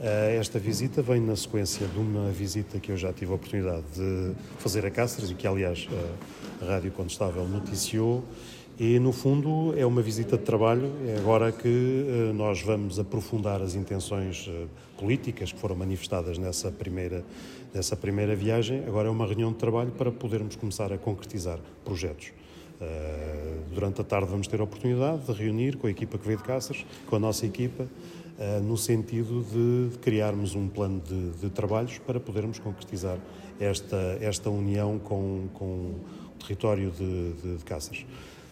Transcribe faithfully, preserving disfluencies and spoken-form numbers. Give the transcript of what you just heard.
Esta visita vem na sequência de uma visita que eu já tive a oportunidade de fazer a Cáceres e que, aliás, a Rádio Condestável noticiou. E, no fundo, é uma visita de trabalho. É agora que nós vamos aprofundar as intenções políticas que foram manifestadas nessa primeira, nessa primeira viagem. Agora é uma reunião de trabalho para podermos começar a concretizar projetos. Durante a tarde vamos ter a oportunidade de reunir com a equipa que veio de Cáceres, com a nossa equipa, no sentido de criarmos um plano de, de trabalhos para podermos concretizar esta, esta união com, com o território de, de, de Cáceres.